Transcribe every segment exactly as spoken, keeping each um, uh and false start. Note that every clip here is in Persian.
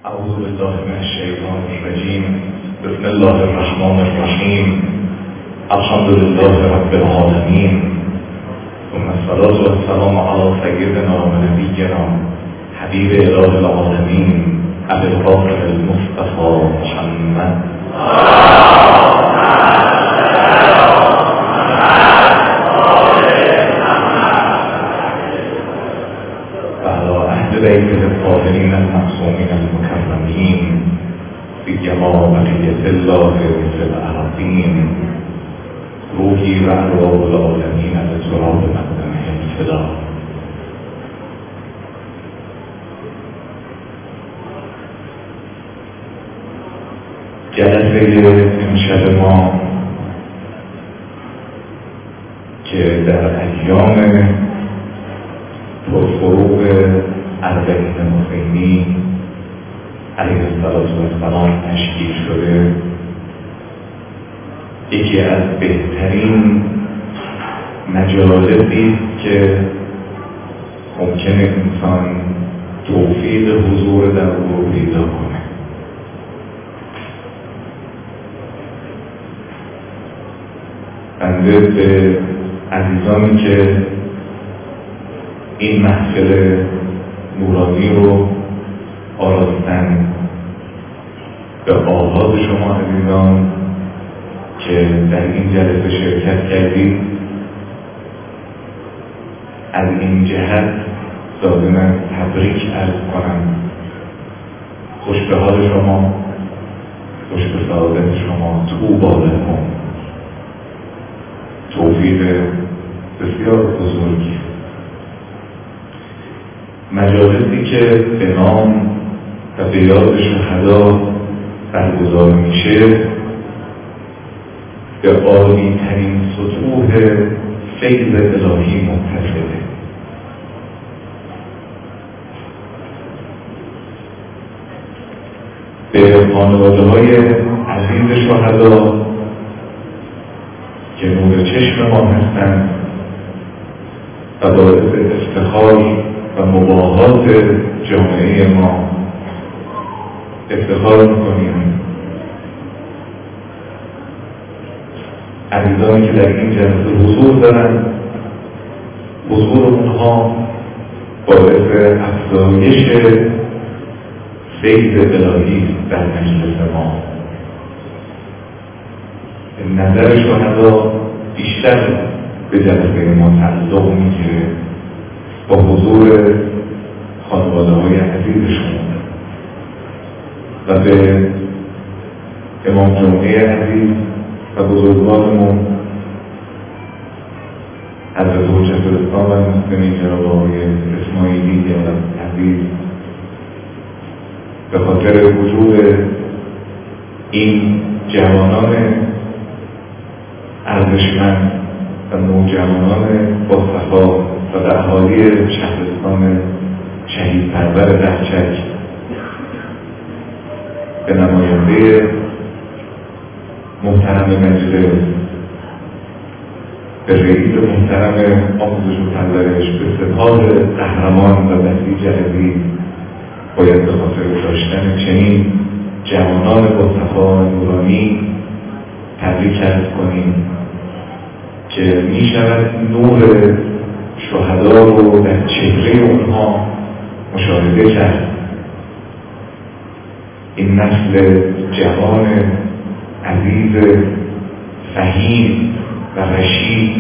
اعوذ بالله من الشیطان الرجیم. بسم الله الرحمن الرحیم. الحمد لله رب العالمین، ثم الصلاة والسلام علی سیدنا و نبینا حبیب اله العالمین ابی القاسم المصطفى محمد. بيته الطاهرين المعصومين المكرمين سيما بقية الله في الأراضين روحي وأرواح العالمين لتراب مقدمه الفدا. جلسه امشب ما که در ایام پرفروغ اربعین حسینی علیه السلام تشکیل شده، یکی از بهترین مجالسی که ممکنه انسان توفیق حضور در او رو پیدا کنه. بنده به عزیزانی که این محفل نورانی رو آراستن، به آواز شما عزیزان که در این جلسه شرکت کردید، از این جهت لازم تبریک عرض کنم. خوش به حال شما، خوش به سعادت شما، طوبی لکم. توفیق بسیار بزرگی. مجالسی که به نام و به یاد شهدا برگزار میشه به عالی ترین سطوح فیض الهی متصله. به خانواده های عزیز شهدا که نور چشم ما هستند و باعث افتخار و مباهات جامعه ما افتخار میکنیم. عزیزانی که در این جلسه حضور دارن، حضور اونها باعث افزایش فیض الهی در مجلس ما. نظر شهدا بیشتر به جلسه ما تعلق میگیره با حضور خانواده های عزیزشون و به امام جمعه عزیز و بزرگوارمون حضرت حجت الاسلام و المسلمین جناب آقای اسماعیلی عزیز به خاطر وجود این جوانان ارزشمند و نوجوانان با صفا و در اهالی شهرستان شهید پرور دهچک به نماینده محترم مجلس، به رئیس محترم آموزش و پرورش، به سپاه قهرمان و بسیج عزیز باید به خاطر داشتن چنین جوانان با صفا نورانی تبریک عرض کنیم که می شود نور شهدا رو در چهره اونها مشاهده کرد. این نسل جوان عزیز فهیم و رشید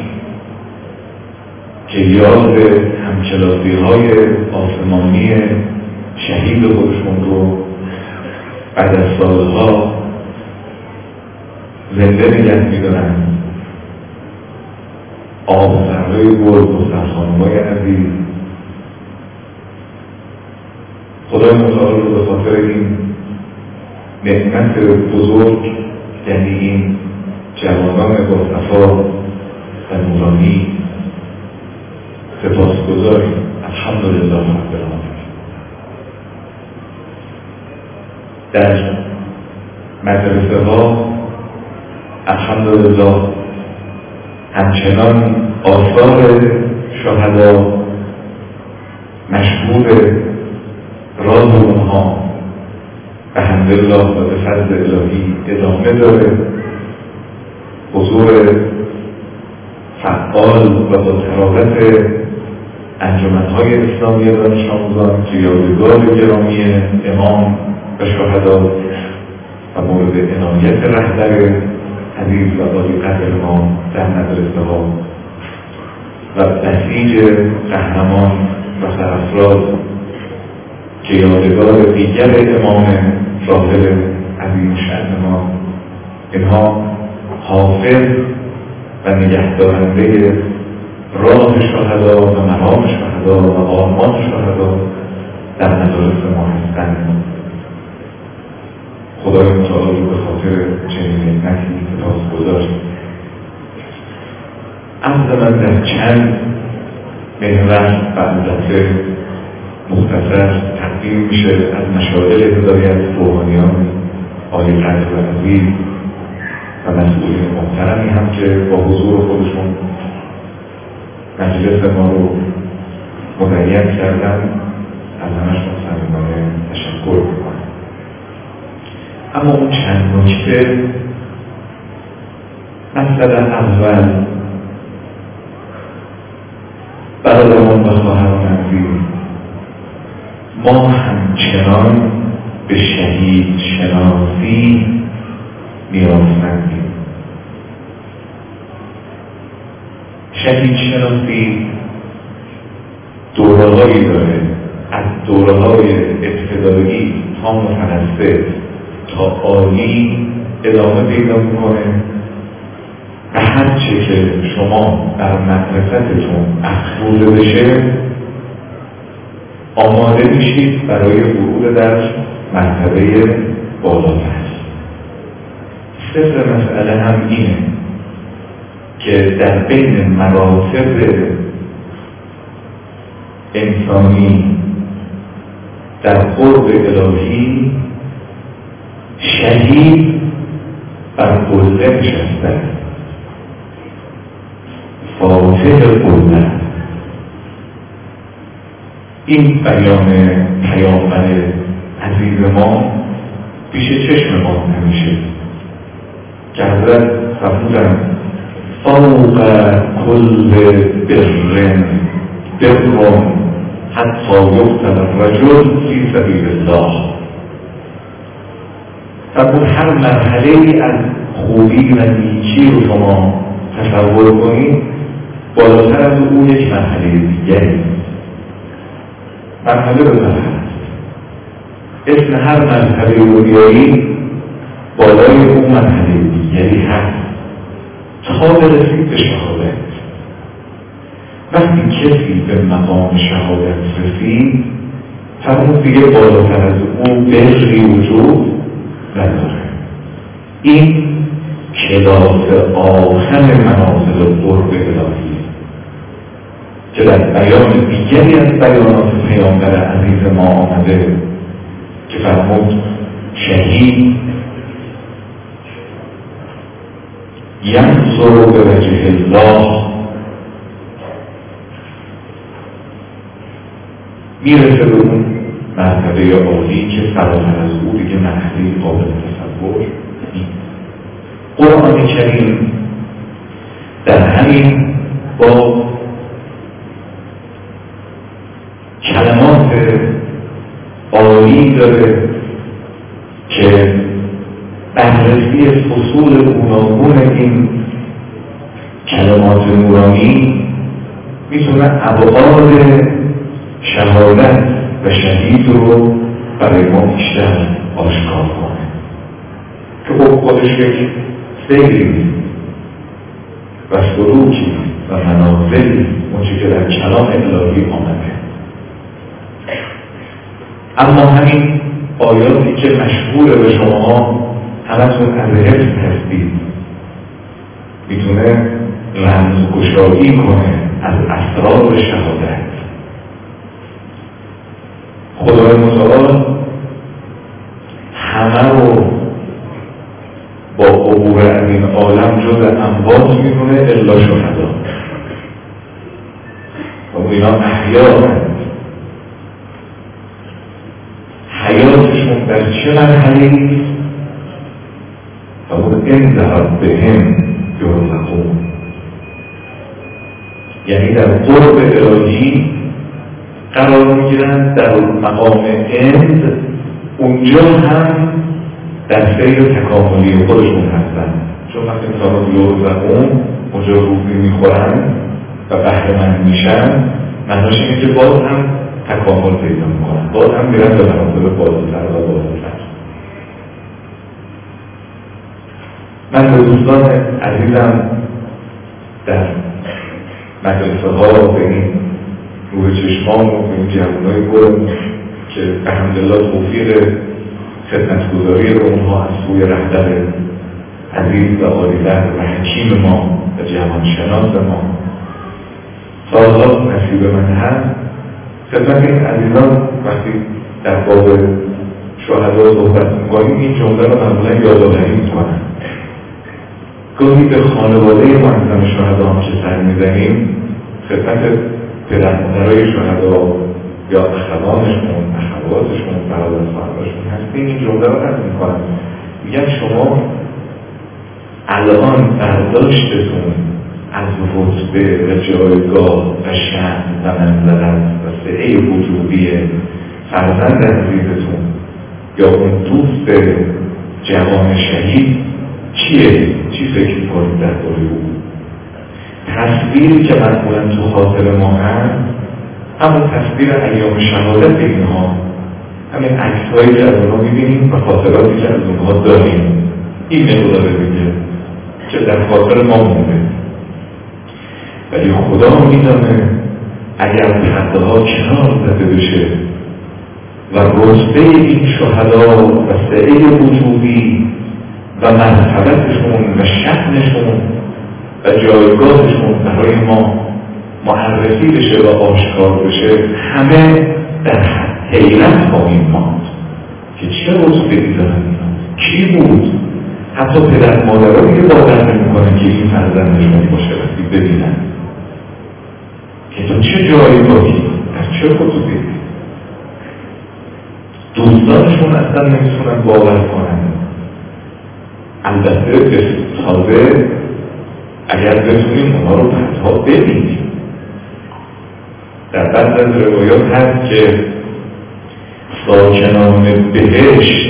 که یاد همکلاسی های آسمانی شهید خودشون رو بعد از سالها زنده نگه می‌دارن. آب سرهای گل و سرخانمای عزیز، خدای متعال رو به خاطر این نعمت بزرگ، یعنی این جوانان با صفا و نورانی سپاسگزاریم. الحمدلله رب العالمین. در مدرسه ها الحمدلله همچنان آثار شهدا مشهور راز اونها به حمدالله و به فضل الهی ادامه داره. حضور فعال و با تراوت انجمن‌های اسلامی دانش آموزان که یادگار گرامی امام و شهدا و مورد عنایت رهبر عزیز و عالی قدر ما در مدرسه ها و بسیج قهرمان و سرافراز که یادگار دیگر امام راحل عظیم شأن ما، اینها حافظ و نگهدارنده راه شهدا و مقام شهدا و آرمان شهدا در مدارس ما هستند. خدای متعال به خاطر چنین نعمتی سپاس گذاریم. عرض من در چند محور و البته مختصر تقدیم میشه از مشاغل هدایت روحانیان عالی قدر و عزیز و مسئولین محترمی هم که با حضور خودشون مجلس ما رو مدین کردن، از همشون صمیمانه تشکر میکنم. اما اون چند نکته، مسئله اول، برادران و خواهران عزیز، ما همچنان به شهید شناسی نیازمندیم. شهید شناسی دوره‌هایی داره، از دوره‌های ابتدایی تا متوسط تا عالی ادامه پیدا می‌کنه و هر چه که شما در مدرستون افزوده بشه آماده میشید برای ورود در مرتبه بالاتر. سر مسئله هم اینه که در بین مراتب انسانی در قرب الهی شهید بر قله نشسته، فاتح قله. این بیان پیامبر عزیز ما پیش چشم ما همیشه که حضرت فرمودن فوق کل برن برن حتی یقتل الرجل فی سبیل الله. فرمود هر مرحله از خوبی و نیکی رو شما تصور کنید، بالاتر از اون یک مرحله دیگری، مرحله به مرحله اسم هر مرحله رو بیایی بالای اون مرحله دیگری هست تا برسید به شهادت. وقتی کسی به مقام شهادت رسید فرمود دیگه بالاتر از اون بری وجود نداره. این کلاس آخر منازل قرب الهی که در بیان دیگری از بیانات پیامبر عزیز ما آمده که فرمود شهید ینظر به وجه الله، میرسه به اون مرتبه عالی که فراتر از او دیگه مرحله قابل تصور نیست. قرآن کریم در همین با کلمات عالی داره که بررسی فصول گوناگون این کلمات نورانی میتونه ابعاد شهادت و شهید رو برای ما بیشتر آشکار کنه که خب خودش یک سیری و سلوکی و منازلی اونچه که در کلام الهی آمده. اما همین آیاتی که مشهور به شما همتون از حفظ هستید میتونه رمزگشایی کنه از اسرار شهادت. خدای متعال همه رو با عبور از این عالم جز اموات میکنه الا شهدا و اینا احیا هست. حیاتشون در چه مرحله‌ای و اون انذهب بهم یرزقون، یعنی در قرب الهی قرار میگیرن در مقام اند، اونجا هم در سیر تکاملی خودشون هستن. چون وقتی انسان یرزقون اونجا روزی میخورن و بهره‌مند میشن، معناش اینه که باز هم تکامل پیدا میکنن، باز هم میرن به مراتب بالاتر و بالاتر. من به دوستان عزیزم در مدرسه ها به این روح چشمان و به این جوانای گرم که الحمدلله توفیق خدمتگزاری رو اونها از سوی رهبر عزیز و عالی‌قدر و حکیم ما و جوانشناس ما سالها نصیب من هست، خدمت این عزیزان وقتی در باب شهدا صحبت می‌کنیم این جمله رو معمولا یادآوری می‌کنن. گاهی به خانواده معظم شهدا هم که سر می‌زنیم، خدمت پدر مادرای شهدا یا اخوانشون، اخواتشون، برادر خواهرشون هستیم، این جمله رو رد می‌کنن، میگن شما الان برداشتتون از رتبه و جایگاه و شأن و منزلت و سعه وجودی فرزند عزیزتون یا اون دوست جوان شهید چیه؟ چی فکر می‌کنید درباره او؟ تصویری که معمولا تو خاطر ما هست همون تصویر ایام شهادت اینها، همین عکس‌هایی که از اونها می‌بینیم و خاطراتی که از اونها داریم، این مقداره دیگه که در خاطر ما مونده. ولی خدا میدانه اگر پرده ها کنار زده بشه و رتبه این شهدا و سعه وجودی و مرتبتشون و شأنشون و جایگاهشون برای ما معرفی بشه و آشکار بشه، همه در حیرت خواهیم ماند که چه رتبه‌ای دارن، کی بود؟ حتی پدر مادرها دیگه باور نمی‌کنن که این فرزندشون باشه وقتی ببینن که تو چه جایگاهی، در چه خطوطی. دوستانشون اصلا نمیتونن باور کنن. البته تازه اگر بتونیم اونها رو بعدها ببینیم. در بعض از روایات هست که ساکنان بهشت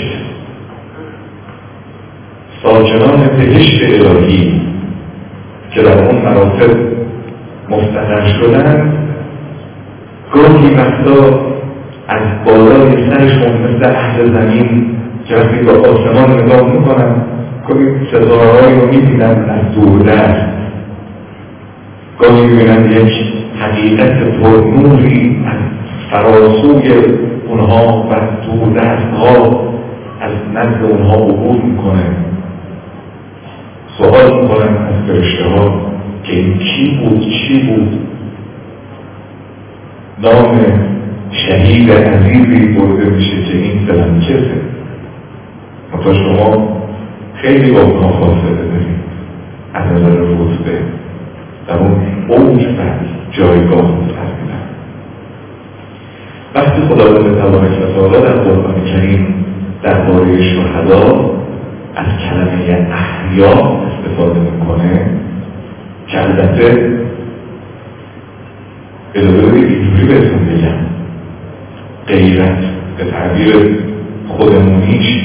ساکنان بهشت الهی که در اون مراتب مستقر شدن، گاهی وقتا از بالای سرشون مثل اهل زمین که وقتی با آسمان نگاه میکنن گاهی ستاره‌هایی رو میبینن از دوردست، گاهی میبینن یک حقیقت پرنوری از فراسوی اونها و دوردست ها از نزد اونها عبور میکنه. سوال میکنن از فرشته ها که این کی بود، چی بود؟ نام شهید عزیزی برده میشه که این فلان کسه. تا شما خیلی با اونها فاصله دارید از نظر رتبه در اون اوج و جایگاه متفاوتن. وقتی خداوند تبارک و تعالی در قرآن کریم درباره شهدا از کلمه احیا استفاده میکنه که البته ادامه اینجوری بهتون بگم، غیرت به تعبیر خودمونیش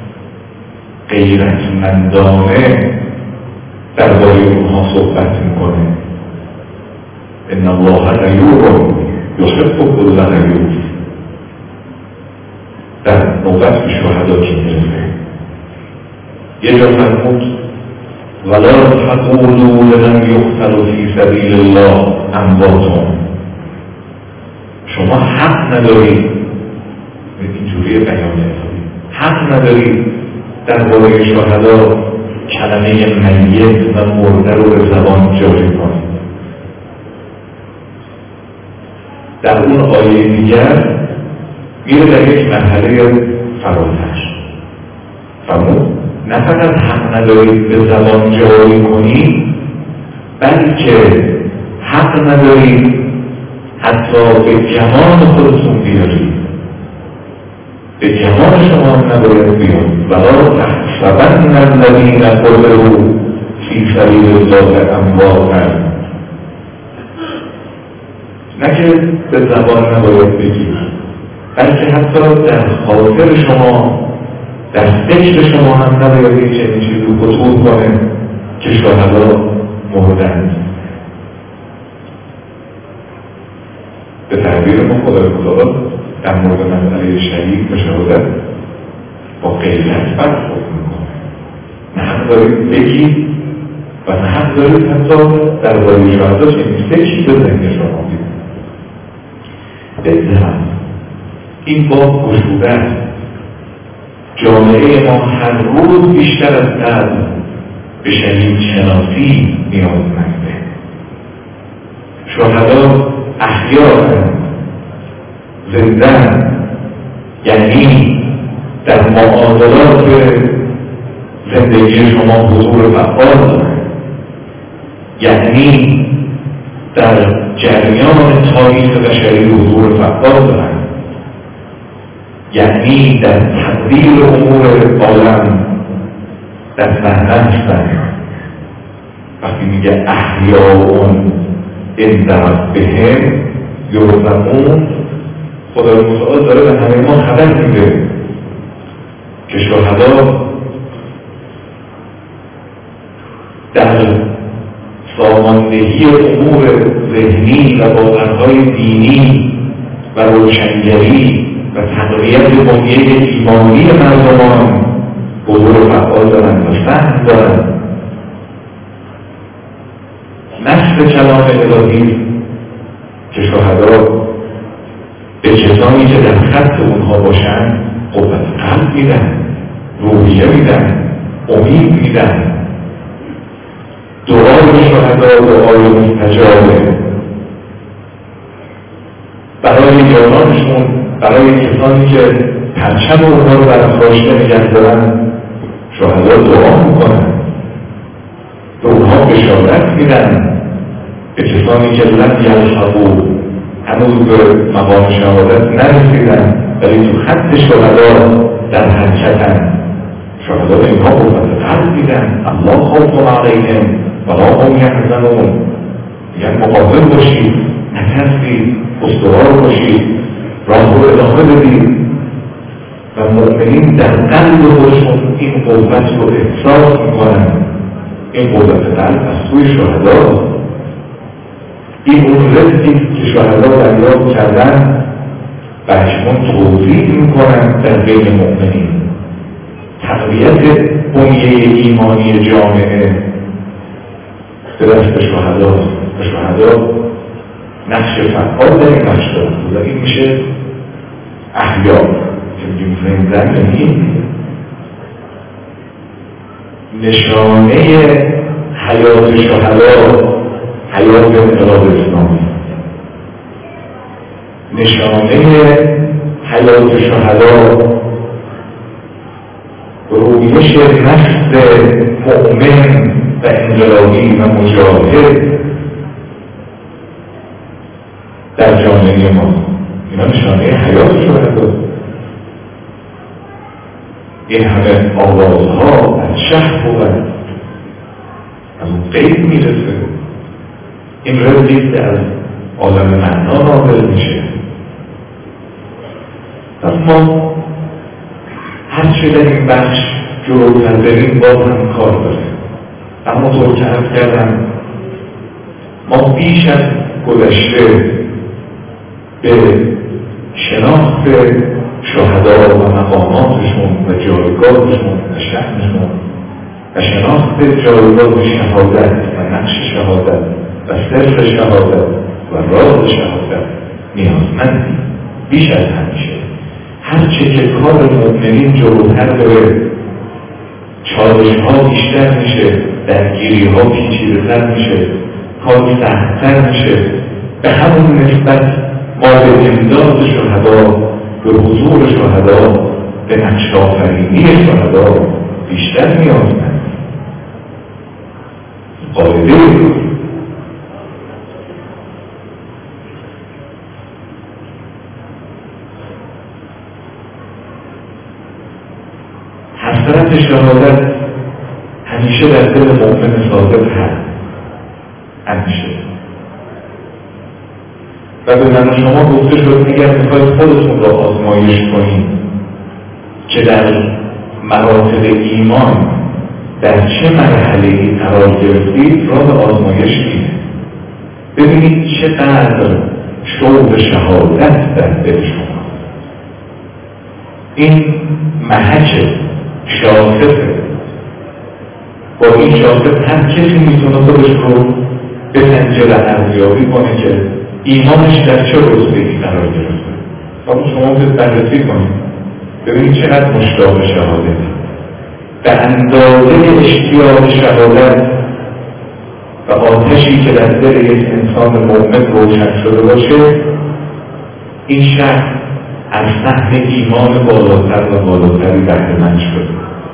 غیرتمندانه درباره اونها صحبت میکنه. ان الله غیور یحب کل غیور. در نوبت به شهدا که میرسه یه جا فرمود ولا تقولوا لمن یقتل فی سبیل الله اموات. شما حق ندارید، اینجوری بیان حق ندارید درباره شهدا کلمه میت و مرده رو به زبان جاری کنید. در اون آیه دیگر میره در یک مرحله فراتر فرمود نه فقط حق ندارید به زبان جاری کنید، بلکه حق ندارید حتی به جهان خودتون بیارید. به گمان شما نباید بیاد ولا تحسبن الذین قتلوا فی سبیل الله امواتا، نه که به زبان نباید بگید، بلکه حتی در خاطر شما، در فکر شما هم نباید یک چنین چیزی خطور کنه که شهدا مردند. به تعبیر ما خدای متعال در مورد مسئله شهید و شهادت با غیرت برخورد میکنه. نه حق دارید بگید و نه حق دارید حتی درباره شهدا چنین فکری به ذهن شما بید. بهتر این باب گشوده است. جامعه ما هر روز بیشتر از قبل به شهید شناسی نیازمنده. شهدا احیاء زندن، یعنی در معادلات زندگی شما حضور فعال دارند، یعنی در جریان تاریخ بشری حضور فعال دارند، یعنی در تدبیر امور عالم در صحنه هستند. وقتی میگه احیاءون عند ربهم یرزقون، خدای متعال داره به همه ما خبر میده که شهدا در ساماندهی امور ذهنی و باورهای دینی و روشنگری و تقویت بنیه ایمانی مردمان حضور فعال دارند و فهم دارند. نصف کلام الهی که شهدا به کسانی که در خط اونها باشند قوت قلب میدن، روحیه میدن، امید میدن. دعای شهدا دعای مستجابه برای یارانشون، برای کسانی که پرچم اونها رو برافراشته نگه دارن. شهدا دعا میکنن، به اونها بشارت میدن، به کسانی که لم یلحقوا هنوز به مقام شهادت نرسیدن ولی تو خط شهدا در حرکتن. شهدا به اینها قوت قلب میدن. الله خوف علیهم ولا هم یحزنون، میگن مقاوم باشید، نترسید، استوار باشید، راه رو ادامه بدید. و مؤمنین در قلب خودشون این قوت رو احساس میکنن. این قوت قلب از سوی شهدا، این اون رزقی که شهدا دریافت کردن برشون توضیح میکنن در بین مؤمنین. تقویت بنیه ایمانی جامعه به دست شهدا و شهدا نقش فعال در این بخش دارد و این میشه احیا که میگیم زندن. یعنی نشانه حیات شهدا، حیات انقلاب اسلامی، نشانه حیات شهدا رویش نفس مؤمن و انقلابی و مجاهد در جامعه ما. اینا نشانه حیات شهدا. این همه آوازها از شهر بود، از اون قید میرسه. این رزقی که از عالم معنا نازل میشه. اما هرچه در این بخش جلوتر بریم باز هم کار داره. اما طور که عرض کردم ما بیش از گذشته به شناخت شهدا و مقاماتشون و جایگاهشون و شأنشون و شناخت جایگاه شهادت و نقش شهادت و سر شهادت و راز شهادت نیازمندیم. بیش از همیشه هرچه که کار مؤمنین جلوتر بره، چالش ها بیشتر میشه، درگیری ها پیچیده‌تر میشه، کار سخت‌تر میشه، به همون نسبت ما به امداد شهدا، به حضور شهدا، به نقش آفرینی شهدا بیشتر نیازمندیم. قاعده حسرت شهادت همیشه در دل مؤمن صادق هست، همیشه. و به من شما گفته شد اگر میخواید خودتون را آزمایش کنید که در مراتب ایمان در چه مرحله‌ای قرار گرفتید، راه آزمایش اینه. ببینید چقدر شوق شهادت در دل شما، این محک شاخصه. با این شاخص هر کسی میتونه خودش رو بسنجه و ارزیابی کنه که ایمانش در چه رتبه‌ای قرار گرفته. و شما باید بررسی کنید ببینید چقدر مشتاق شهادت. به اندازه اشتیاق شهادت و آتشی که در دل یک انسان مؤمن روشن شده باشه، این شخص از سهم ایمان بالاتر و بالاتری بهره‌مند شده.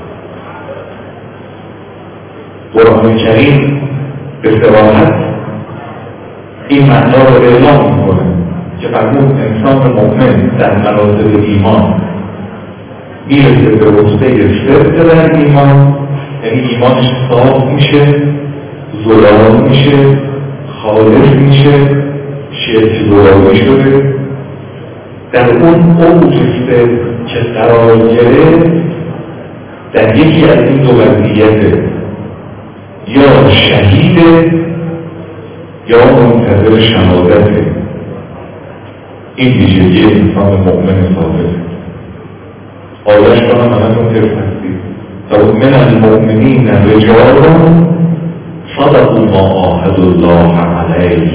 قرآن کریم به صراحت این معنا رو اعلام میکنه که فرمود انسان مؤمن در مراتب ایمان میرسه به رتبه صدق در ایمان، یعنی ایمانش صاف میشه، زلال میشه، خالص میشه، شرک زلالی شده. در اون اوج صدق که قرار گرفت در یکی از این دو وضعیت، یا شهیده یا منتظر شهادته. این ویژگی انسان مؤمن صادقه. آیش را هم همتون حفظ هستید. و من المؤمنین رجال صدقوا ما عاهدوا الله علیه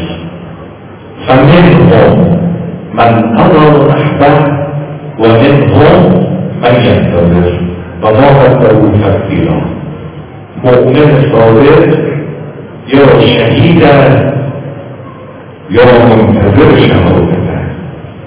فمنهم من قضى نحبه ومنهم من ينتظر وما بدلوا تبدیلا. مؤمن صادق یا شهید است یا منتظر شهادت است.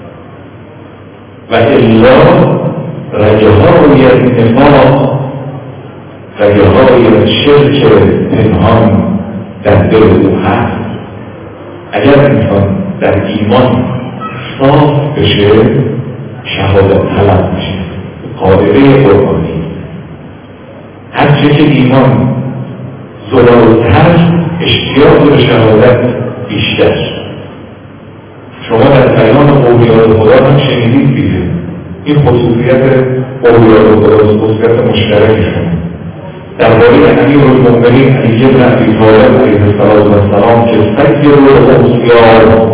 و الا رگه های نفاق، رگه های شرک پنهان در دل او هست. اگر انسان در ایمان صاف بشه شهادت طلب میشه. قاعده قرآنی هرچه که ایمان زلالتر اشتیاق به شهادت بیشتر. شما در بیان اولیاء خدا هم شنیدید دیگه، این خصوصیت اولیاء خدا خصوصیت مشترک شما. درباره امیرالمؤمنین علی بن ابی طالب علیه السلام که سید الاوصیاء،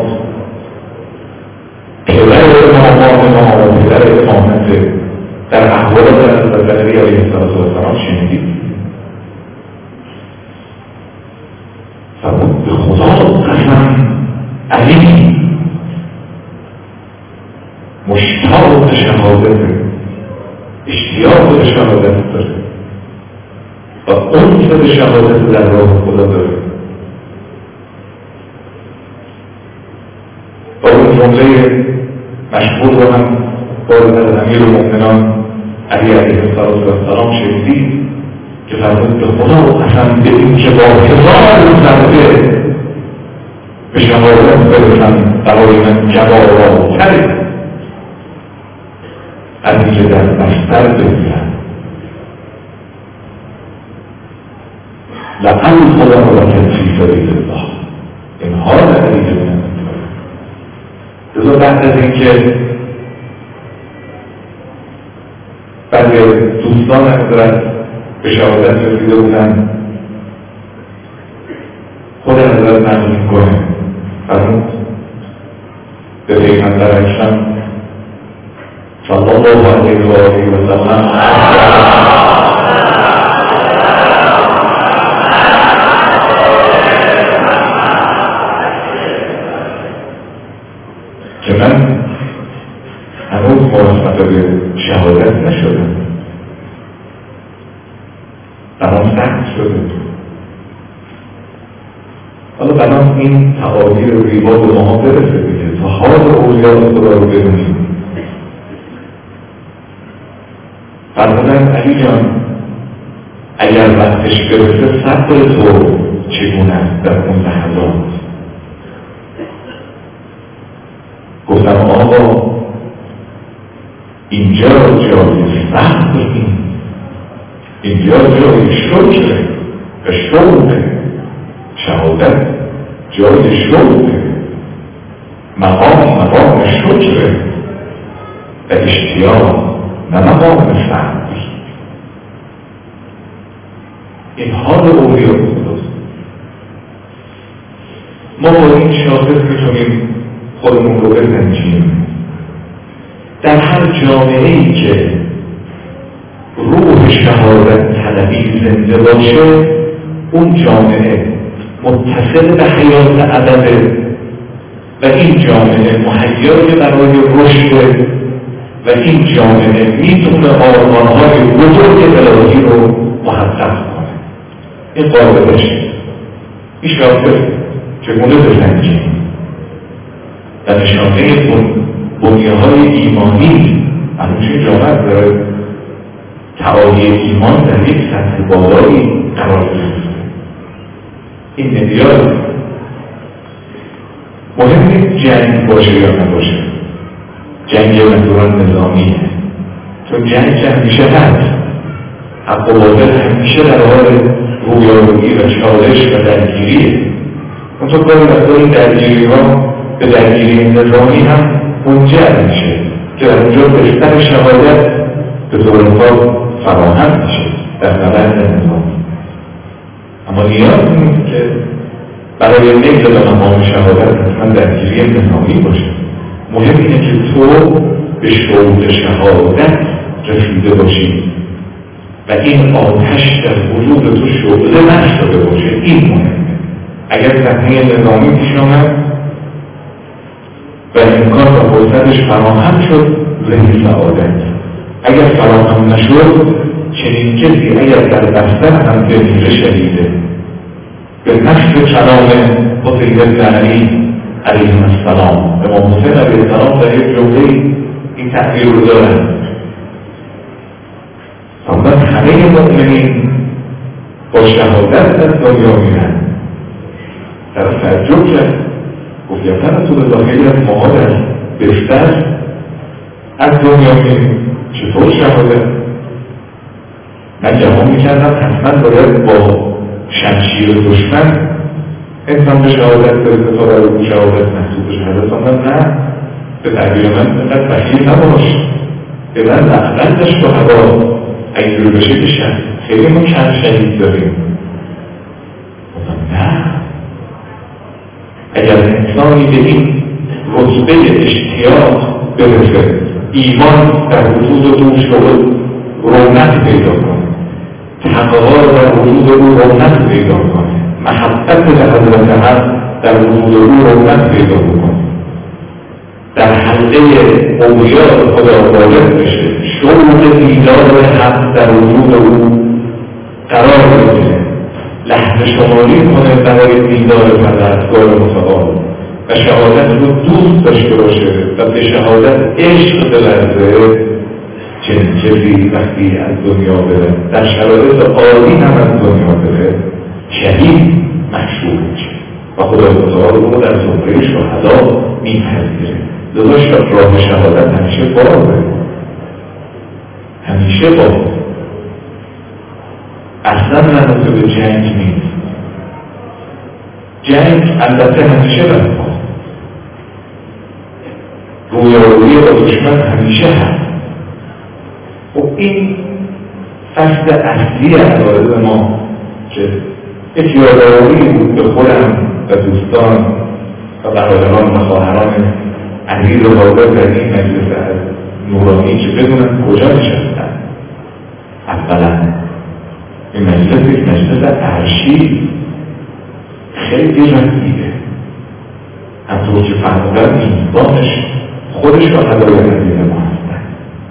پدر امامان ما و پدر امامت در احوال حضرت علی علیه السلام شنیدید. فرمود به خدا قسم علی مشتاق به شهادت، اشتیاق به شهادت داره و انس به شهادت در راه خدا داره. و اون جمله مشهور رو هم باید از امیرالمؤمنان علی علیه السلام شنیدید که فرمود به خدا قسم به این که با هزار ضربه به شهادت برسم برای من جواب‌تره از این که در بستر بگیرم. لعل خدا را فی سبیل الله این حال علی بن ابی طالب. لذا بعد از اینکه بعضی دوستان حضرت به شهادت رسیده بودن، خود حضرت نقل میکنه فرمود به پیغمبر اکرم صلی الله علیه و آله و سلم که من هنوز موفق به شهادت نشدم، برام سخت شده. حالا برام این تعابیر زیبا به ما برسه دیگه، تا حال اولیاء خدا رو بدونیم. فرمودن علی جان اگر وقتش برسه صبر تو چگونه است در اون لحظات؟ گفتم آقا اینجا جای صبر نیست، اینجا جای شکره و شوقه، شهادت جای شوقه، مقام مقام شکره و اشتیاق نه مقام فهم. این حال اولیاء خداست. ما با این شاخص میتونیم خودمون رو بسنجیم. در هر جامعه ای که روح شهادت طلبی زنده باشه، اون جامعه متصل به حیات ابده و این جامعه مهیای برای رشد و این جامعه میتونه آرمانهای بزرگ الهی رو محقق کنه. این قابلش این شاخص چگونه بسنجیم و نشانه بنیه‌های ایمانی همچنین جامعه داره تعالی ایمان در یک سطح بالایی قرار گرفته. این ندیال مهم نیست جنگ باشه یا نباشه، جنگ مثلا نظامیه، چون جنگ که همیشه هست، حق و باطل همیشه در حال رویارویی و چالش و درگیریه. اونطور کاری وقتا این درگیری ها به درگیری نظامی هم منجر میشه که در اونجا بهتر شهادت به طور خاص فراهم میشه در نبرد نظامی. اما نیاز نیست که برای نیل به مقام شهادت حتما درگیری نظامی باشه. مهم اینه که تو به شعور شهادت رسیده باشی و این آتش در وجود تو شعله نشده باشه. این مهمه. اگر صحنه نظامی پیش آمد و امکان و فرصتش فراهم شد، ذهن سعادت. اگر فراهم نشد، چنین کسی اگر در بستر هم بمیره شدیده. به نفس کلام حسین بن علی علیه السلام، امام حسین علیه السلام در یک جمله این تعبیر رو دارن: اما همه مؤمنین با شهادت از دنیا میرن. در تعجب کرد، گفت یا تو به داخلی از مهار بستر از دنیا میریم، چطور شهادت؟ من جواب میکردم حتما باید با شمشیر دشمن انسان به شهادت برسه تا برای او شهادت محسوب بشه. حضرت آمد نه، به تعبیر من اینقدر بخیل نباش، به من اقل شهدا اگه جور بشه که شد خیلی ما چند شهید داریم. گفتم نه، اگر انسانی به این رتبه اشتیاق برسه، ایمان در وجود او شغل رونق پیدا کنه، تقوا در وجود او رونق پیدا کنه، محبت به حضرت حق در وجود او رونق پیدا کنه، در حلقه اولیاء خدا وارد بشه، شوق دیدار حق در وجود او قرار بگیره، لحظه شماری کنه برای دیدار پروردگار متعال و شهادت رو دوست داشته باشه و به شهادت عشق بورزه. چنین کسی وقتی از دنیا بره، در شرایط عالی هم از دنیا بره، شهید محسوب میشه و خدا متعال رو در زمره شهدا میپذیره. لذا راه شهادت همیشه بازه، همیشه بازه، اصلا منوطه به جنگ نیست. جنگ البته همیشه برپا، رویارویی با دشمن همیشه هست. و این فصل اصلی عقاید ما که یک یادآوری بود به خودم و دوستان و برادران و خواهران عزیز و حاضر در این مجلس از نورانی که بدونن کجا نشستن. اولا این مجلس یک مجلس عرشی خیلی رسیده، همطور که فرمودن میزبانش خودش و هدای عزیز ما هستن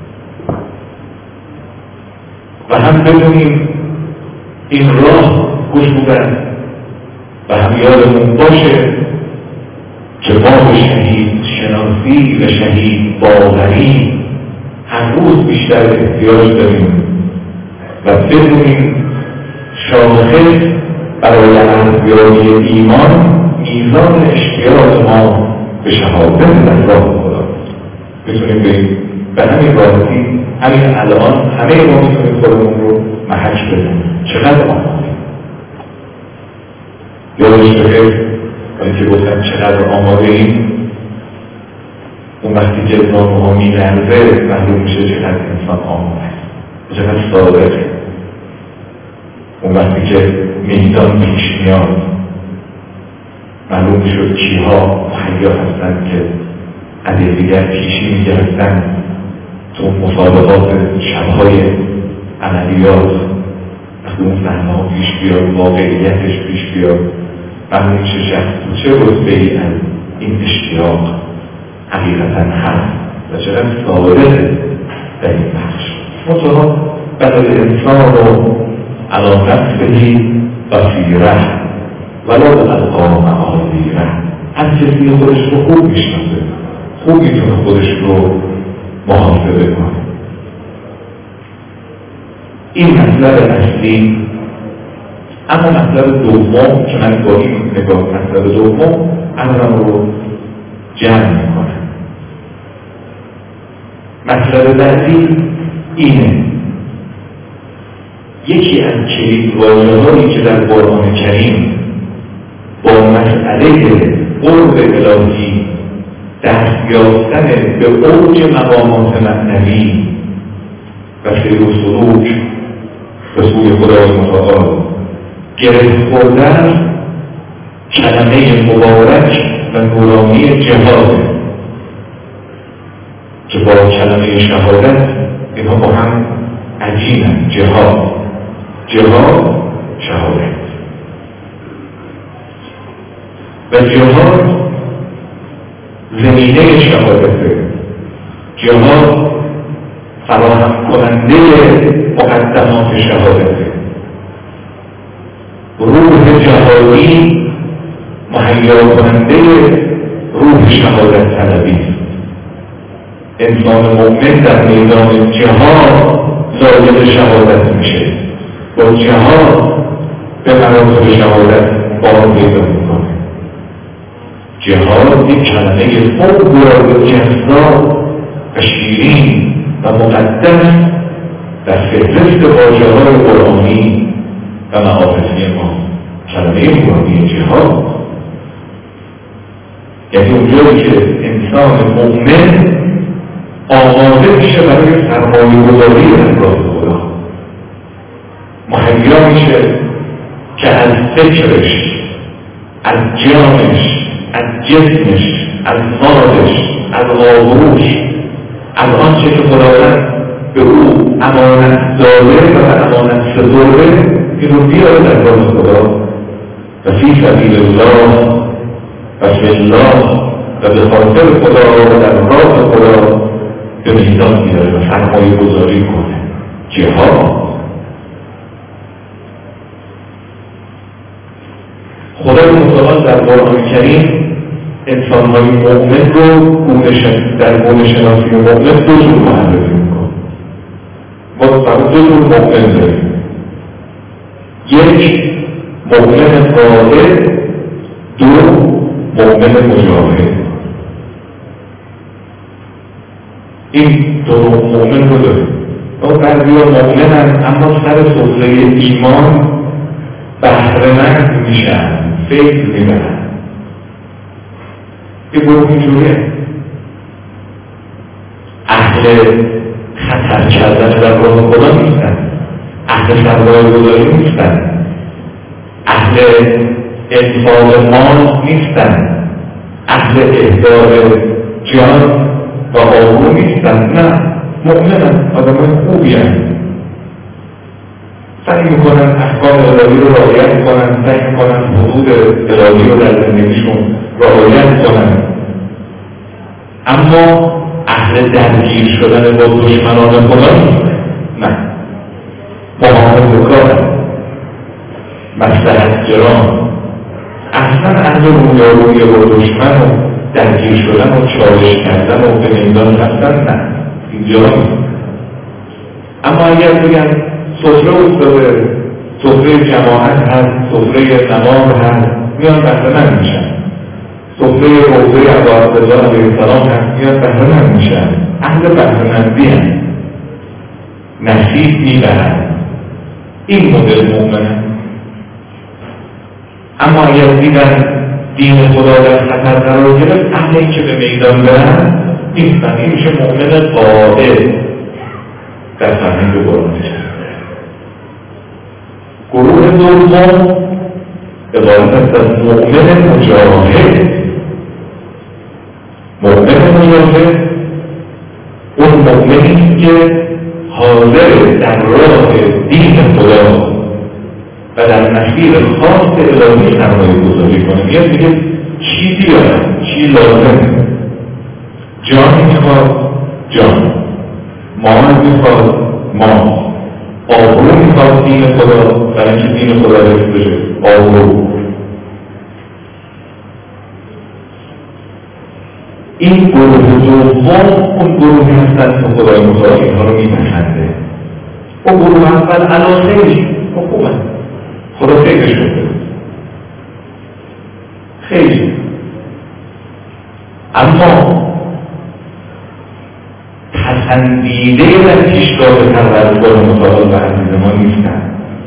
و هم بدونیم این راه گوش بودن و هم یادمون باشه که ما به شهید شناسی و شهید باوری هر روز بیشتر احتیاج داریم و بدونیم شاخص برای ارزیابی ایمان میزان اشتیاق ما به شهادت در راه خدا. میتونیم بگیم به همین راحتی همین الان همه ما میتونیم خودمون رو محک بزنیم. چقدر آماده یادش بخیر ولی که گفتم چقدر آماده ایم، اون وقتی که زانو ها می لرزه معلوم میشه چقدر انسان آماده است، چقدر صادقه. اون وقتی که میدان پیش میاد معلوم میشه کیها مهیا هستن که از دیگر پیشی میگرفتن تو مسابقات شبهای عملیات. وقتی اون صحنه ها پیش بیاد، واقعیتش پیش بیاد، معلوم میشه شخص چه رتبه ای از این اشتیاق حقیقتا هست و چقدر صادقه در این بخش. منطقه بدل انسان رو علی نفسه بصیره ولو القا معاذیره. هر کسی خودش رو خوب میشناسه، خوب میتونه خودش رو محاسبه کنه. این مطلب اصلی. اما مطلب دوم که من با این نگاه مطلب دوم امرم رو جمع میکنه. مطلب بعدی اینه، یکی از کلید واژه‌هایی که در قرآن کریم با مسئله قرب الهی دست یافتن به اوج مقامات معنوی و سیر و سلوک به سوی خدای متعال گره خوردن کلمه مبارک و نورانی جهاد که با کلمه شهادت اینها با هم عجینن. جهاد جهاد شهادت و جهاد زمینه شهادته. جهاد فراهم کننده مقدمات شهادته. روح جهادی مهیا کننده روح شهادت طلبی. انسان مؤمن در میدان جهاد لایق شهادت میشه، با جهاد به مراتب شهادت بار پیدا میکنه. جهاد یک کلمه فوق‌العاده جذاب و شیرین و مقدس در فهرست واژه‌های قرآنی و معارفی ما. کلمه قرآنی جهاد یعنی اونجایی که انسان مؤمن آماده میشه برای سرمایه گذاری در راه خدا، مهیا میشه که از فکرش، از جانش، از جسمش، از مالش، از آبروش، از آنچه که خداوند به او امانت داده و امانت سپرده این رو بیاره در راه خدا و فی سبیل الله و فی الله و به خاطر خدا و در راه خدا به میدان بیاره و سرمایه گذاری کنه. جهاد. خدای متعال در قرآن کریم انسان‌های مؤمن رو در گونه شناسی مؤمن دو جور معرفی میکنه. ما دو جور مؤمن داریم. یک مؤمن قاعد، دو مؤمن مجاهد. این دو مؤمن رو داریم. اون بعضی ها مؤمنن اما سر سفره ایمان بهره‌مند میشن، فکر میبرن. این گروه اینجوریه. اهل خطر کردن در راه خدا نیستن، اهل سرمایه گذاری نیستن، اهل انفاق مال نیستن، اهل اهدار جان و آبرو نیستن. نه، مؤمنن، آدمای خوبی هستن، سعی میکنن احکام الهی رو رعایت کنن، سعی میکنن حدود الهی رو در زندگیشون رعایت کنن، اما اهل درگیر شدن با دشمنان خدا نیستن. نه، محافظه‌کارن، مصلحت گران، اصلا اهل رویارویی با دشمن و درگیر شدن و چالش کردن و به میدان رفتن نه، اینجا نیست. اما اگر بگن سفره افتاده، سفره جماعت هست، سفره نماز هست، میان بهره‌مند میشن. سفره روضه عبدالله علیه السلام هست، میان بهره‌مند میشن. اهل بهره‌مندی هست، نصیب میبرن، این مدل مؤمنه. اما اگر دیدن دین خدا در خطر قرار گرفت، اهل این که به میدان برن نیستن. این میشه مؤمن قاعد در فرهنگ قرآن. گروه دوم عبارت است از مؤمن مجاهد. مؤمن مجاهد اون مؤمنی که حاضر در راه دین خدا و در مسیر خاص الهی سرمایه گذاری کنه. میاد میگه چی بیارم، چی لازم، جان میخواد جان، مال میخواد مال، آبرو میخواد دین خدا، برای اینکه دین خدا رسید بشه آبرو. این گروه دوم اون گروهی هستن که خدای متعال اینها رو میپسنده. اون گروه اول علا خیلی خوبه، خدا خیلی شده خیلی، اما پسندیده و پیشگاه پروردگار متعال و عزیز ما نیستن.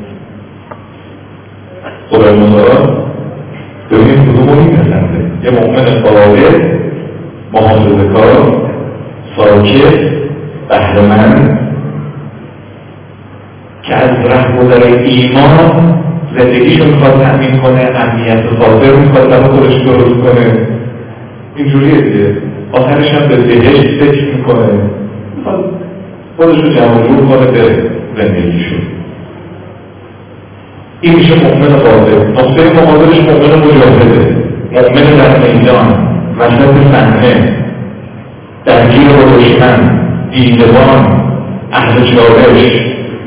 خدای متعال به این کدوم رو میپسنده؟ یه مؤمن قاعد، محافظه کار، ساکت، بهره‌مند که از رهگذر ایمان زندگیشو میخواد تأمین کنه، امنیت خاطر میخواد در خودش درست کنه. اینجوریه دیگه. آخرش هم به بهشت فکر میکنه، میخواد خودشو جمع جور کنه به زندگیشو. این میشه مؤمن قاعد. نقطه مقابلش مؤمن مجاهده، مؤمن در میدان، وسط صحنه، درگیر با دشمن، دیدبان، اهل چالش،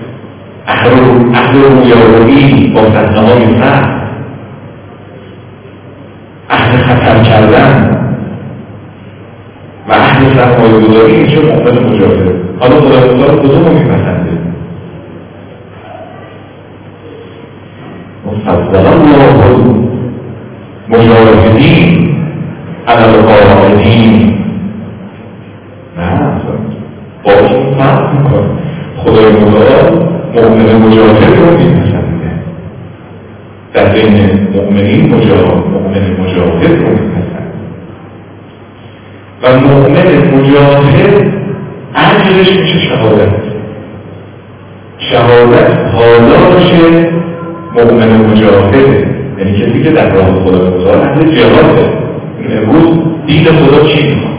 اهل رویارویی با صحنه‌های سخت، اهل خطر کردن و اهل سرمایه‌گذاری. این چه مؤمن مجاهد. حالا خدای متعال کدوم رو میپسنده؟ فضل الله مجاهدین علی القاعدین. نه با این فرق میکنه. خدای متعال مؤمن مجاهد رو میپسنده، در بین مؤمنین مجاهد مؤمن مجاهد رو میپسنده. و مؤمن مجاهد اجرش میشه شهادت. شهادت پاداش مؤمن مجاهده، یعنی کسی که در راه خدا متعال اهل جهاده. امروز دین خدا چی میخواد؟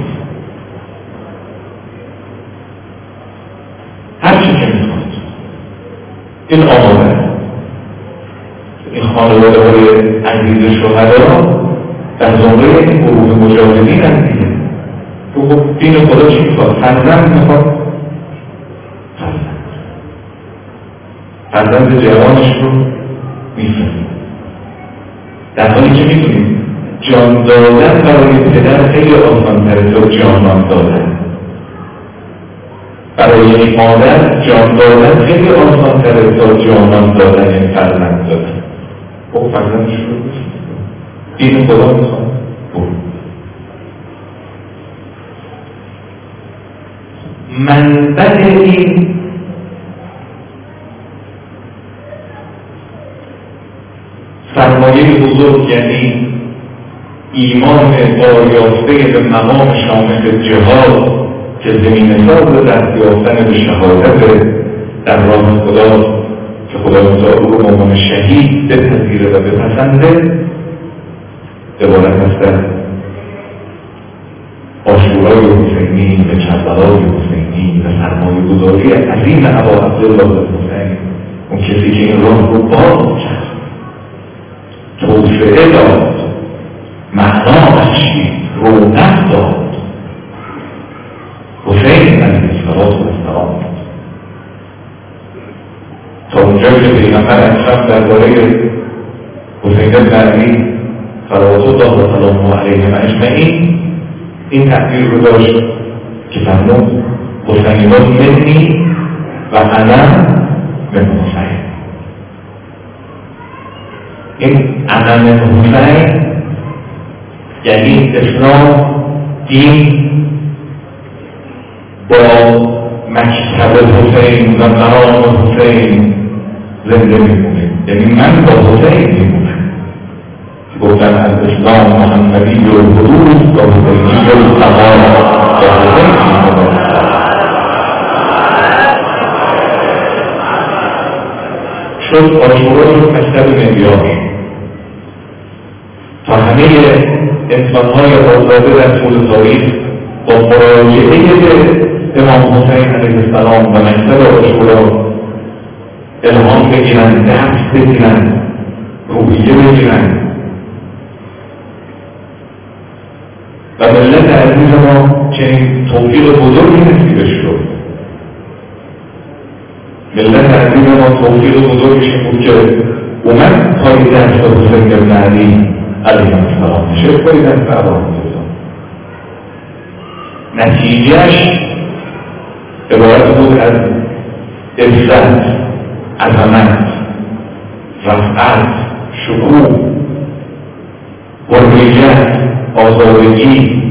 هر چی که میخواد این آماده. این خانواده های عزیز شهدا در زمره این گروه مجاهدین هستید. تو خب دین خدا چی میخواد؟ فرزند میخواد. فرزند فرزند جوانش رو میفرد، در حالی که میدونید جان دادن برای پدر خیلی آسان تره تا جانان دادن. برای یک مادر جان دادن خیلی آسان تره تا جانان دادن، یعنی فرزند دادن. خب فرزندش رو دین خدا میخواد. منبع این سرمایه بزرگ، یعنی ایمان باریافته به مقام شامل جهاد که زمین ساز دست یافتن به شهادت در راه خدا که خدا متعال رو مقام شهید بپذیره و بپسنده، عبارت است از عاشورای حسینی و کربلای حسینی و سرمایه گذاری عظیم ابا عبدالله حسین، اون کسی که این راه رو باز کرد، توسعه داد، معنا بخشید، رونق داد. حسین علیه السلام تا اونجا که پیغمبر اکرم درباره حسین بن علی صلوات الله و سلامه علیهم اجمعین این تعبیر رو داشت که فرمود حسینات منی و انا من حسین. این انا من حسین یعنی اسلام، دین با مکتب حسین و مقام حسین زنده میمونه. یعنی من با حسین میمونم که گفتن از اسلام محمدی و حدود با حسینی و تمام با حسین میمونم. شد آشورا شد مکتب معیار تا همه انسانهای آزاده در طول تاریخ با مراجعه به امام حسین علیه السلام و مکتب آشورا الهام بگیرن، درس بگیرن، روحیه بگیرن و ملت عزیز ما چنین توفیق بزرگی نصیبش شد. ملت عزیز ما توفیق بزرگش بود که اومد پای دست حسین بن علی علیه السلام نشست پای دست ابوعبدالله. نتیجهش عبارت بود از عزت، عظمت، رفعت، شکوه، حریت، آزادگی.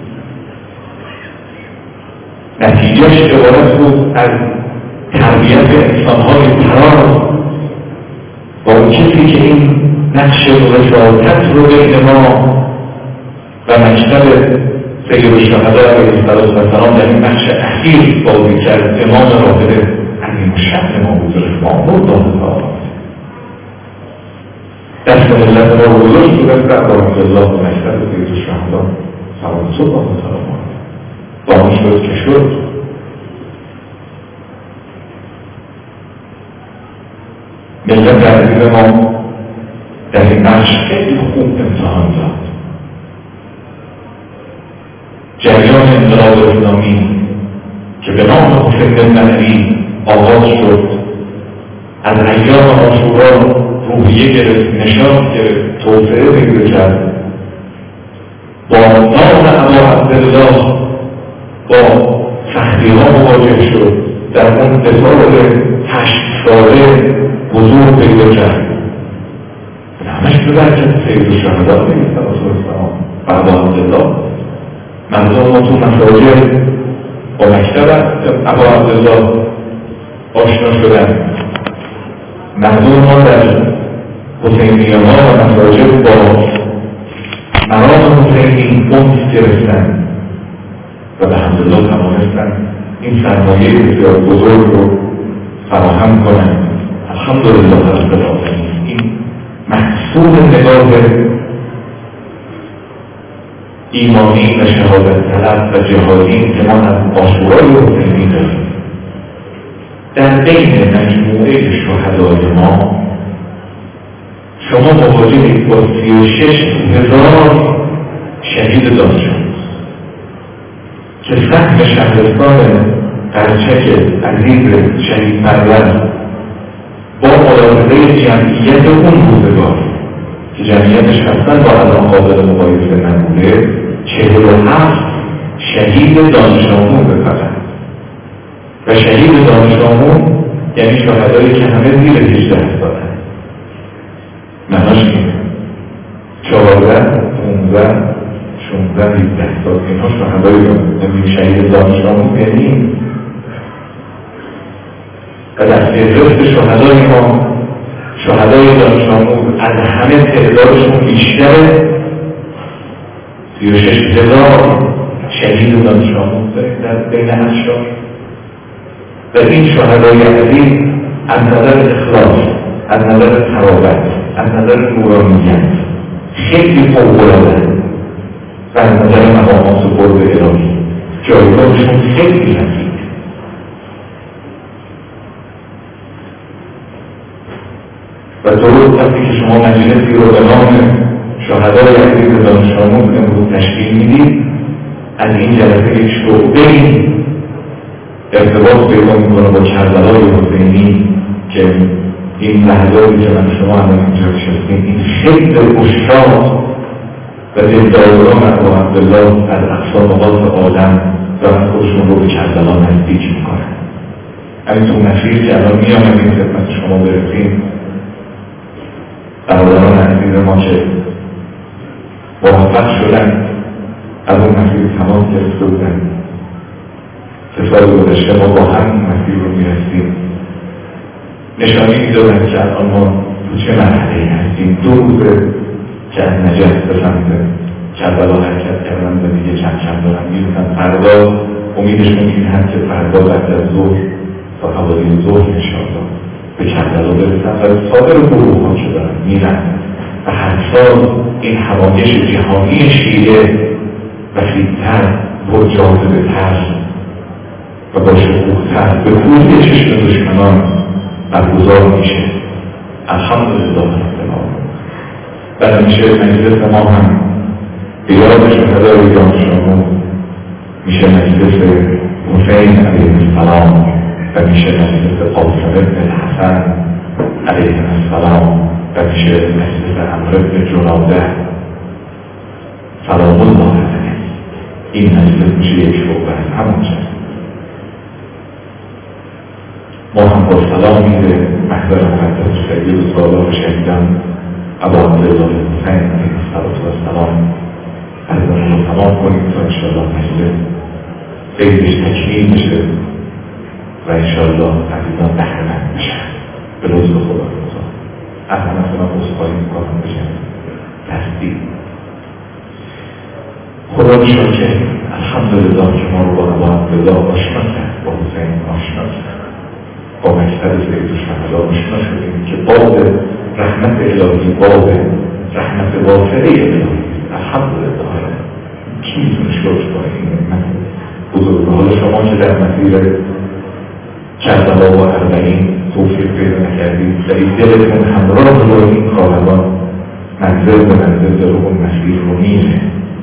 نتیجهش عبارت بود از تربیت انسانهای تراز با اون کسی که این نقش رسالت رو بین ما و مکتب سید الشهدا علیه السلام در این نقش اخیر بازی کرد. امام رافضه امین الشأن ما بود، مامور داده تا دست ملت ما بزرگ بود از ابوعبدالله و مکتب سید الشهدا صلوات الله تعالی با اون شد که شد. ملت عزیز ما در این نقش خیلی خوب امتحان داد. جریان انقلاب اسلامی که به نام حسین بن علی آغاز شد، از ایام عاشورا روحیه گرفت، نشان گرفت، توسعه پیدا کرد. با نام ابوعبدالله با سختی‌ها مواجه شد. در اون دفاع هشت ساله حضور پیدا کرد. همش تو درجت سید الشهدا علیه السلام ابوعبدالله. مردم ما تو مساجد با مکتب ابوعبدالله آشنا شدن. مردم ما در حسینیه ها و مساجد با مرام حسینی انس گرفتن و به حمدالله توانستن این سرمایه بسیار بزرگ رو فراهم کنن. الحمدلله رب العالمین. این محصول نگاه ایمانی و شهادت طلب و جهادی که ما از عاشورای حسینی داریم. در بین مجموعه شهدای ما شما مواجهید با سی و شش هزار شهید دانشجو که سهم شهرستان قرچک عزیز شهید پرور با ملاحظه جمعیت اون روزگار که جمعیتش اصلا با الان قابل مقایسه نبوده، چهل و هفت شهید دانش آموز فقط. و شهید دانش آموز یعنی شهدایی که همه زیر هجده سالن. معناش اینه چهارده، پونزده، شونزده، هجده سال اینها شهدایی یعنی شهید دانش آموز یعنی. و در فهرست شهدای ما شهدای دانش آموز از همه تعدادشون بیشتر سی و شش هزار شهید دانش آموز داریم در بین اشرار. و این شهدای عزیز از نظر اخلاص، از نظر ترابط، از نظر نورانیت خیلی فوق‌العاده و از نظر مقامات و قرب الهی جایگاهشون خیلی رفیع. و درست وقتی که شما مجلسی رو به نام شهدای عزیز دانش آموز امروز تشکیل میدید، از این جلسه یک شعبه‌ای ارتباط پیدا میکنه با کربلای حسینی که این لحظاتی که من شما الان اینجا نشستیم این خیلی مشتاق و دلداران ابوعبدالله از اقصا نقاط عالم دارن خودشون رو به کربلا نزدیک میکنن. همین تو مسیر که الان میامدیم خدمت شما برسیم، برادران عزیز ما که موفق شدن از اون مسیر تماس گرفته بودن. سه سال گذشته ما با هم مسیر رو میرسیم نشانی میدادن که الان ما تو چه مرحله‌ای هستیم. دو روزه که از نجف به سمت کربلا حرکت کردن و دیگه چند چند دارن میرسن. فردا امیدشون این هست که فردا بعد از ظهر تا حوالی ظهر انشاءالله به کربلا برسن و سایر گروه ها که دارن میرن و هر سال این حوایج جهانی شیعه وسیع‌تر پرجاذبه‌تر و با شکوه‌تر به کوه چشم دشمنان برگزار میشه. الحمدلله رب العالمین. بعد میشه مجلس ما هم به یاد شهدای جانشینان میشه مجلس حسین علیه السلام و میشه مجلس قاسم بن الحسن علیه السلام و میشه مجلس عمرو بن جناده سلام الله علیه. این مجلس میشه یک شعبه از همونجا. ما هم با سلامی به محضر مقدس سید السالار شهیدان ابا عبدالله حسین علیه السلام از رو تمام کنیم تا انشاءالله مجلس قیدش تکمیل بشه و انشاءالله عزیزان بهره‌مند بشن به لطف خدا. از همه کنم عذرخواهی میکنم بشن تصدیق. خدا رو شکر الحمدلله که ما رو با ابا عبدالله آشنا کرد، با حسین آشنا کرد، با مکتب سید الشهدا آشنا شدیم که باب رحمت الهی، باب رحمت واسعه الهی. الحمدلله کی میتونه شکر کنه این نعمت بزرگ؟ حالا شما که در مسیر کربلا و اربعین توفیق پیدا نکردید ولی دلتون همراه با این کاروان منزل به منزل در اون مسیر رو میره.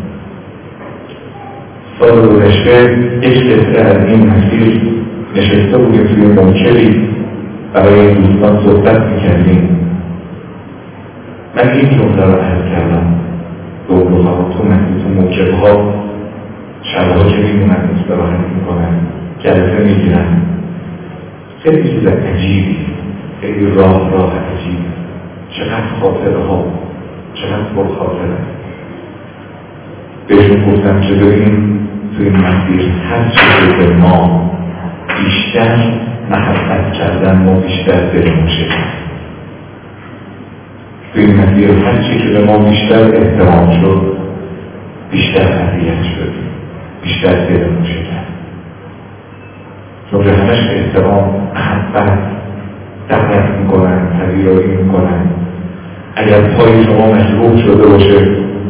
سال گذشته یک قطعه از این مسیر نشسته بودیم توی موکبی برای این دوستان صحبت میکردیم. من این جمله رو عرض کردم دور رو تو مسیر تو موکبها شبها که میمونن استراحت میکنن جلسه میگیرن. خیلی چیز عجیبی، خیلی راه راه عجیب. چقدر خاطره ها، چقدر پرخاطره. بهشون گفتم که ببین توی این مسیر هر چیزی به ما بیشتر محبت کردن ما بیشتر دلمون شکست. توی این مسیر هر چیزی که به ما بیشتر احترام شد بیشتر اذیت شد، بیشتر دلمون شکست. چون همش احترام، محبت دعوت میکنن، پذیرایی میکنن. اگر پای شما مشروب شده باشه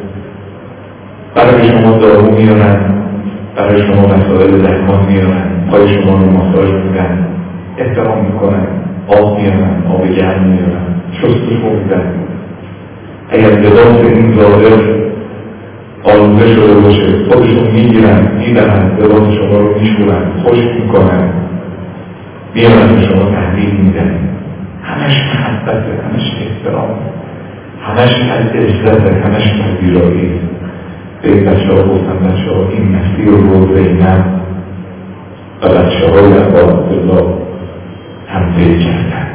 برای شما دارو میارن، برای شما مسائل درمان میارن، پای شما رو ماساژ میدن، احترام میکنن، آب میارن، آب گرم میارن، شستشو میدن. اگر لباس این ظاهر آلوده شده باشه خودشون میگیرن، میدن، لباس شما رو میشورن، خشک میکنن، میارن شما تحلیل میدن. همش محبته، همش احترام، همش عزت، همش پذیرایی. به این بچه ها گفتم بچه ها این مسیر رو زینب و بچه های ابا عبدالله هم طی کردن.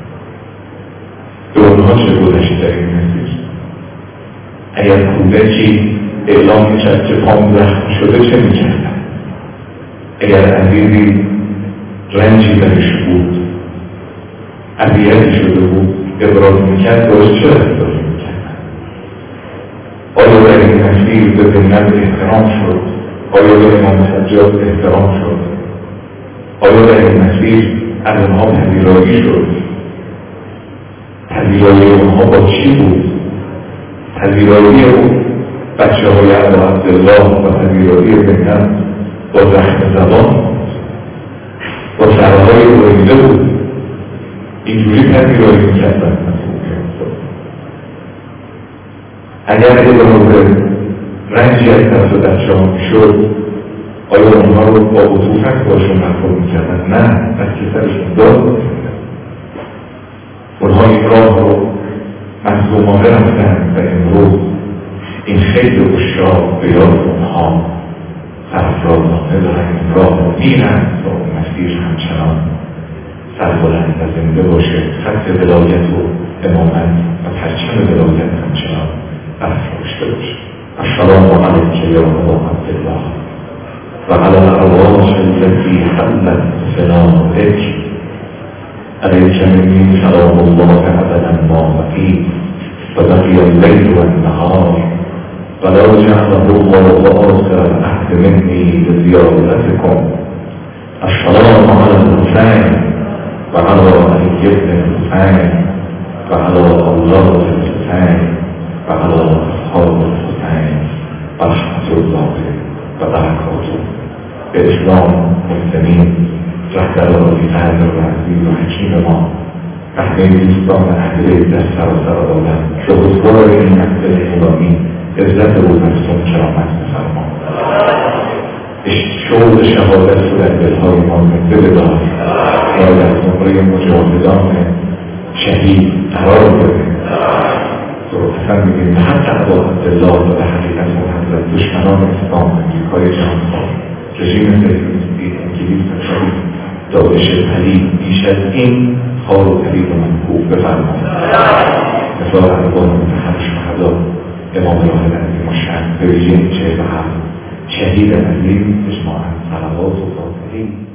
به اونها چه گذشت در این مسیر؟ اگر کودکی اعلام میکرد که پام زخم شده چه میکردن؟ اگر عزیزی رنجی درش بود، اذیتی شده بود، ابراز میکرد باش چه رفتاری میکردن؟ آیا در این مسیر به زینب احترام شد؟ آیا به امام سجاد احترام شد؟ آیا در این مسیر از اونها پذیرایی شد؟ پذیرایی اونها با چی بود؟ پذیرایی او بچه های ابا عبدالله و پذیرایی زینب با زخم زبان، با سرهای بریده بود. اینجوری پذیرایی میکردن. اگر ابراز رنجی از طرف بچه ها میشد آیا اونها رو با عطوفت باشون برخورد میکردن؟ نه، از که سرشون داد میکردن. اونها این راه رو مظلومانه رفتن و امروز این خیلی اشراق به یاد اونها سرفرازانه دارن این راه رو میرن تا اون مسیر همچنان سربلند و زنده باشه. خط ولایت و امامت و پرچم ولایت همچنان برافراشته باشه. السلام علیک یا ابا عبدالله و علی الارواح التي حلت فنائک عليك مني سلام الله أبدا ما بقيت وبقي الليل والنهار ولو جعله الله آخر العهد مني لزيارتكم. السلام على الحسين وعلى علي بن الحسين وعلى أولاد الحسين وعلى أصحاب الحسين ورحمة الله وبركاته. بإسلام مسلمين رهبران فضل و عزیز و حکیم ما و همه دوستان اهل بیت در سراسر عالم شهودوار این مقصد اسلامی عزت و مصون کرامت بفرما. شوق شهادت رو در دلهای ما زنده بدار و در زمره مجاهدان شهید قرار بده. اصلا میگیم حتی ابا عبدالله و به حقیقت محمد دشمنان اسلام امریکای جهانخوار رژیم صهیونیستی انگلیس و چین داعش پلید بیش از این خار و پلید و منحوف بفرمایید. مثال اربان متهم شهدا امام راهب عظیم الشأن به ویژه این چهل و هفت شهید عظیم اجماعا صلوات و فاتحین